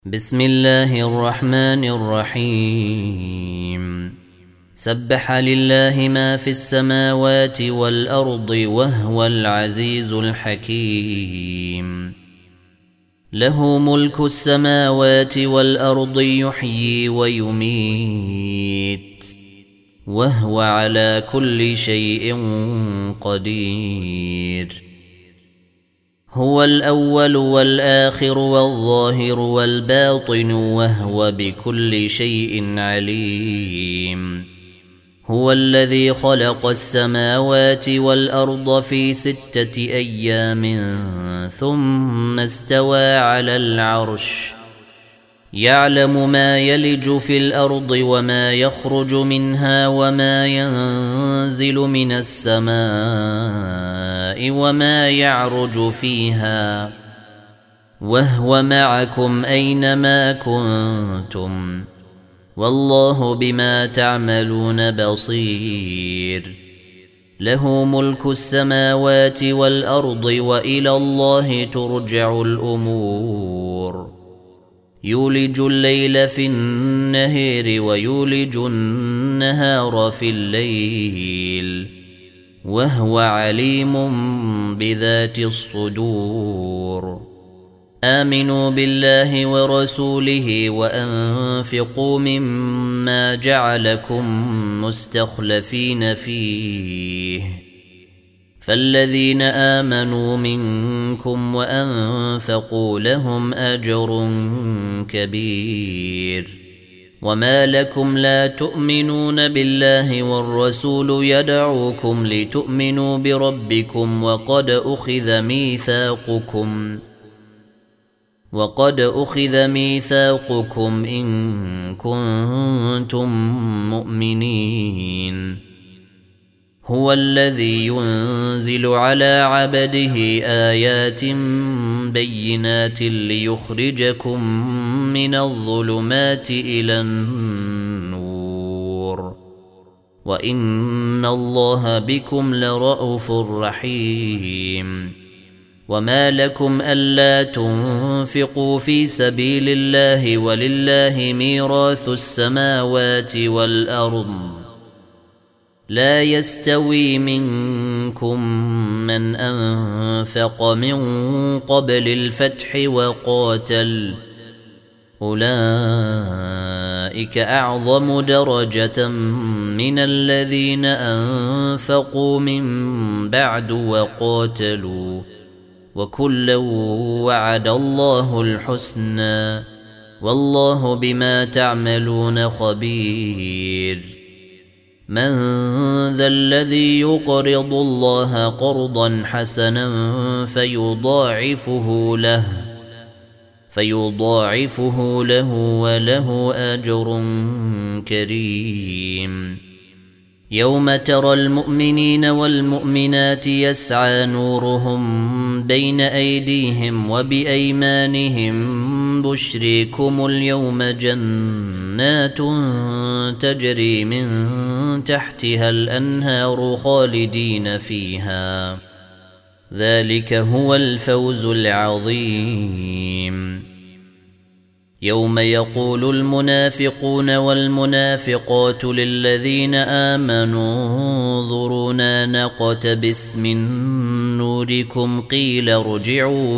بسم الله الرحمن الرحيم سبح لله ما في السماوات والأرض وهو العزيز الحكيم له ملك السماوات والأرض يحيي ويميت وهو على كل شيء قدير هو الأول والآخر والظاهر والباطن وهو بكل شيء عليم هو الذي خلق السماوات والأرض في 6 أيام ثم استوى على العرش يعلم ما يلج في الأرض وما يخرج منها وما ينزل من السماء وما يعرج فيها وهو معكم أينما كنتم والله بما تعملون بصير له ملك السماوات والأرض وإلى الله ترجع الأمور يولج الليل في النهار ويولج النهار في الليل وهو عليم بذات الصدور آمنوا بالله ورسوله وأنفقوا مما جعلكم مستخلفين فيه فالذين آمنوا منكم وأنفقوا لهم أجر كبير وما لكم لا تؤمنون بالله والرسول يدعوكم لتؤمنوا بربكم وقد أخذ ميثاقكم إن كنتم مؤمنين هو الذي ينزل على عبده آيات بينات ليخرجكم من الظلمات إلى النور وإن الله بكم لرءوف رحيم وما لكم ألا تنفقوا في سبيل الله ولله ميراث السماوات والأرض لا يستوي منكم من أنفق من قبل الفتح وقاتل أولئك أعظم درجة من الذين أنفقوا من بعد وقاتلوا وكلا وعد الله الحسنى والله بما تعملون خبير من ذا الذي يقرض الله قرضا حسنا فيضاعفه له وله أجر كريم يوم ترى المؤمنين والمؤمنات يسعى نورهم بين أيديهم وبأيمانهم بشريكم اليوم جنات تجري من تحتها الأنهار خالدين فيها ذلك هو الفوز العظيم يوم يقول المنافقون والمنافقات للذين آمنوا انظرونا نقتبس من نوركم قيل ارجعوا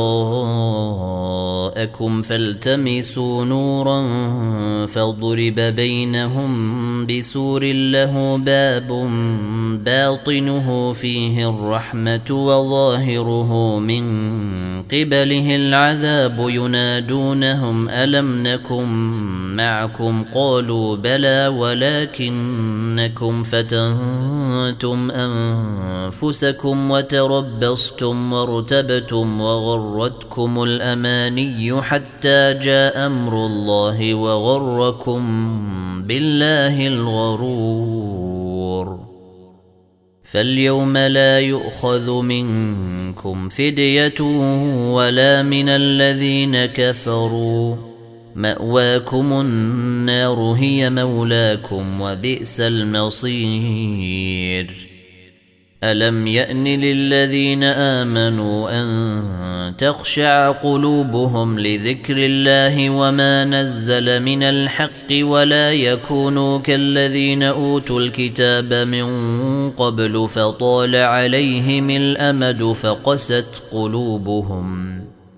وراءكم فالتمسوا نورا فاضرب بينهم بسور له باب باطنه فيه الرحمة وظاهره من قبله العذاب ينادونهم ألم نكن معكم قالوا بلى ولكنكم فتنتم أنفسكم وتربصتم وارتبتم وغرتكم الأماني حتى جاء أمر الله وغركم بالله الغرور فاليوم لا يؤخذ منكم فدية ولا من الذين كفروا مأواكم النار هي مولاكم وبئس المصير ألم يأن للذين آمنوا أن تخشع قلوبهم لذكر الله وما نزل من الحق ولا يكونوا كالذين أوتوا الكتاب من قبل فطال عليهم الأمد فقست قلوبهم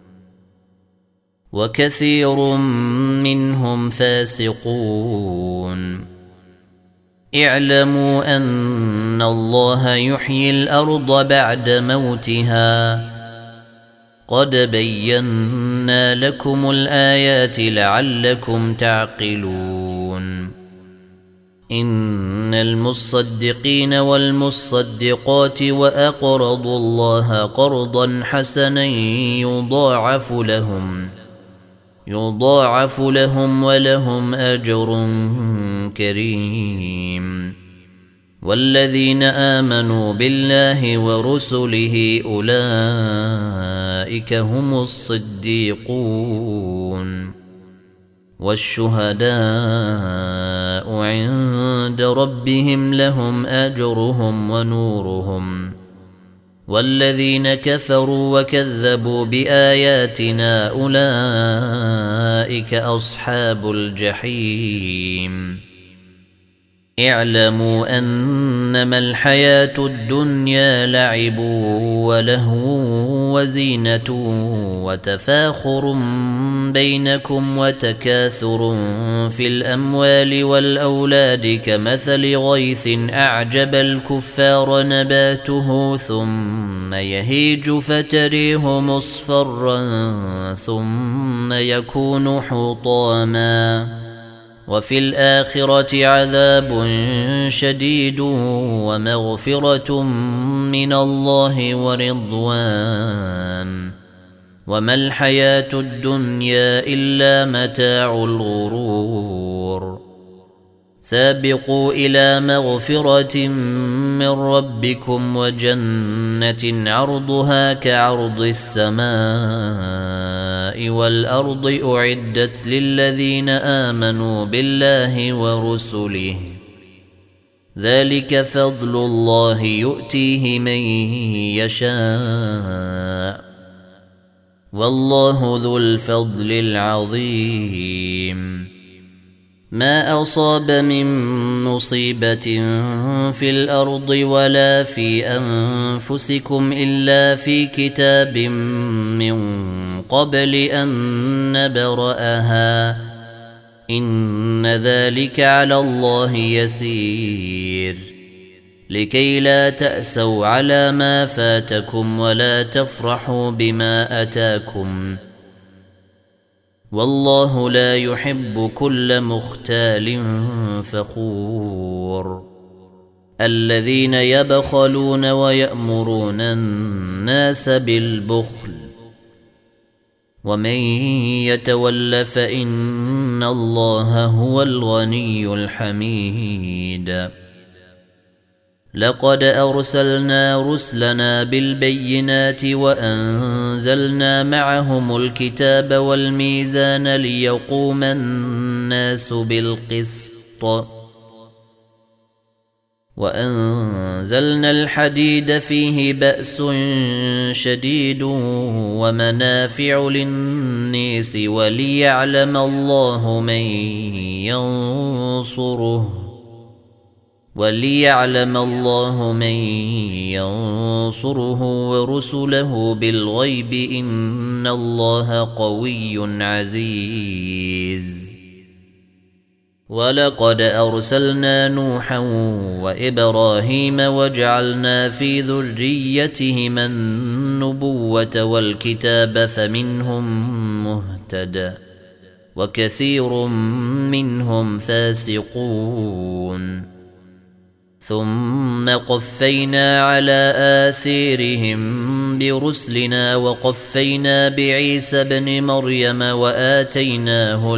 وكثير منهم فاسقون اعلموا أن الله يحيي الأرض بعد موتها قد بينا لكم الآيات لعلكم تعقلون إن المصدقين والمصدقات وأقرضوا الله قرضا حسنا يضاعف لهم ولهم أجر كريم والذين آمنوا بالله ورسله أولئك هم الصديقون والشهداء عند ربهم لهم أجرهم ونورهم والذين كفروا وكذبوا بآياتنا أولئك أصحاب الجحيم اعلموا أنما الحياة الدنيا لعب ولهو وزينة وتفاخر بينكم وتكاثر في الأموال والأولاد كمثل غيث أعجب الكفار نباته ثم يهيج فتريه مصفرا ثم يكون حطاما وفي الآخرة عذاب شديد ومغفرة من الله ورضوان وما الحياة الدنيا إلا متاع الغرور سابقوا إلى مغفرة من ربكم وجنة عرضها كعرض السماء والأرض أعدت للذين آمنوا بالله ورسله ذلك فضل الله يؤتيه من يشاء والله ذو الفضل العظيم ما أصاب من مصيبة في الأرض ولا في أنفسكم إلا في كتاب من قبل أن نبرأها إن ذلك على الله يسير لكي لا تأسوا على ما فاتكم ولا تفرحوا بما أتاكم والله لا يحب كل مختال فخور الذين يبخلون ويأمرون الناس بالبخل ومن يتول فإن الله هو الغني الحميد لقد أرسلنا رسلنا بالبينات وأنزلنا معهم الكتاب والميزان ليقوم الناس بالقسط وأنزلنا الحديد فيه بأس شديد ومنافع للناس وليعلم الله من ينصره ورسله بالغيب إن الله قوي عزيز ولقد أرسلنا نوحا وإبراهيم وجعلنا في ذريتهما النبوة والكتاب فمنهم مهتد وكثير منهم فاسقون ثم قفينا على آثارهم برسلنا وقفينا بعيسى ابن مريم وآتيناه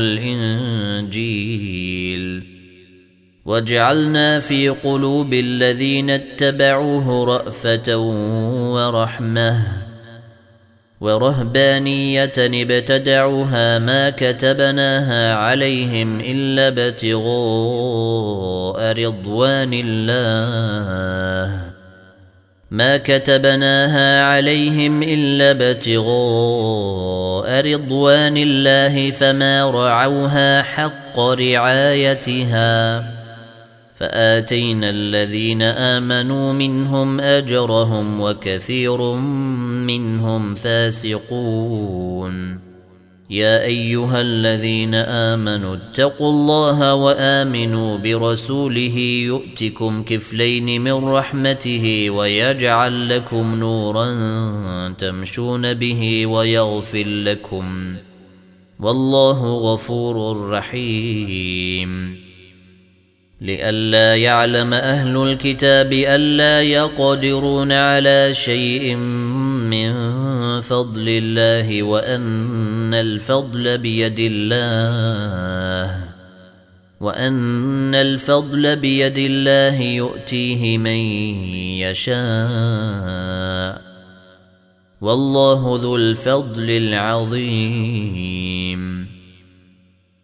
الإنجيل وجعلنا في قلوب الذين اتبعوه رأفة ورحمة ورهبانية ابتدعوها ما كتبناها عليهم إلا ابتغاء رضوان الله ما كتبناها عليهم إلا ابتغاء رضوان الله فما رعوها حق رعايتها فآتينا الذين آمنوا منهم أجرهم وكثير منهم فاسقون يا أيها الذين آمنوا اتقوا الله وآمنوا برسوله يؤتكم كفلين من رحمته ويجعل لكم نورا تمشون به ويغفر لكم والله غفور رحيم لئلا يعلم أهل الكتاب ألا يقدرون على شيء من فضل الله وأن الفضل بيد الله يؤتيه من يشاء والله ذو الفضل العظيم